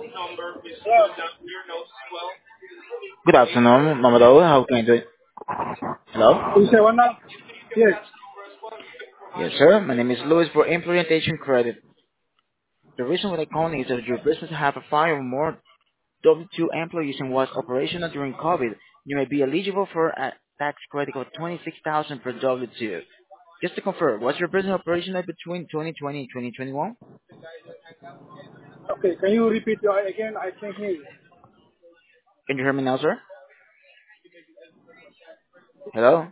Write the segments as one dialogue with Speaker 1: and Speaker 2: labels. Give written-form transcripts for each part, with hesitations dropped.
Speaker 1: Yeah.
Speaker 2: Good afternoon, Mamadou. How can I do it? Hello?
Speaker 1: You say what now? Yes.
Speaker 2: Yes, sir. My name is Louis for Implementation Credit. The reason why I call is that your business have a five or more W-2 employees and was operational during COVID. You may be eligible for a tax credit of 26000 per W-2. Just to confirm, was your business operational between 2020 and 2021?
Speaker 1: Okay. Can you repeat again? I can't hear you.
Speaker 2: Can you hear me now, sir? Hello?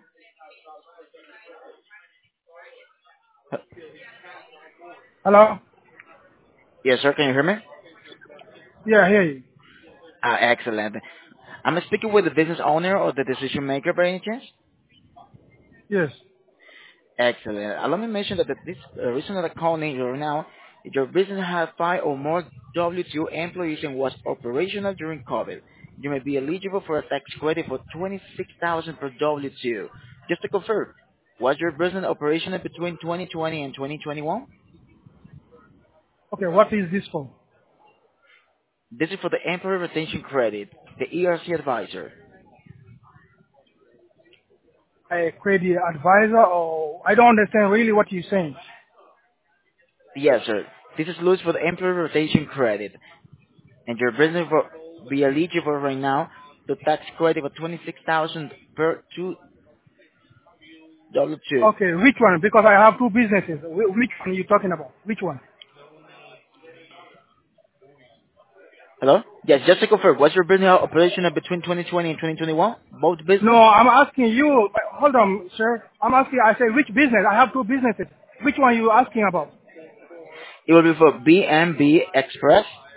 Speaker 2: H-
Speaker 1: Hello?
Speaker 2: Yes, sir. Can you hear me?
Speaker 1: Yeah, I hear you.
Speaker 2: Excellent. I'm speaking with the business owner or the decision maker by any chance?
Speaker 1: Yes.
Speaker 2: Excellent. Allow me to mention that this reason that I'm calling you right now, if your business has five or more W-2 employees and was operational during COVID, you may be eligible for a tax credit for 26000 per W-2. Just to confirm, was your business operational between 2020 and 2021?
Speaker 1: Okay. What is this for?
Speaker 2: This is for the Employee Retention Credit, the ERC advisor.
Speaker 1: A credit advisor, or I don't understand really what you're saying.
Speaker 2: Yes, sir. This is loose for the Employee Retention Credit, and your business will be eligible right now to tax credit of 26000 per two W2.
Speaker 1: Okay. Which one? Because I have two businesses. Which one are you talking about? Which one?
Speaker 2: Hello? Yes, just to confirm, was your business operational between 2020 and 2021? Both
Speaker 1: No,
Speaker 2: business?
Speaker 1: I'm asking you. Hold on, sir. I'm asking. I say which business? I have two businesses. Which one you asking about?
Speaker 2: It will be for BNB Express.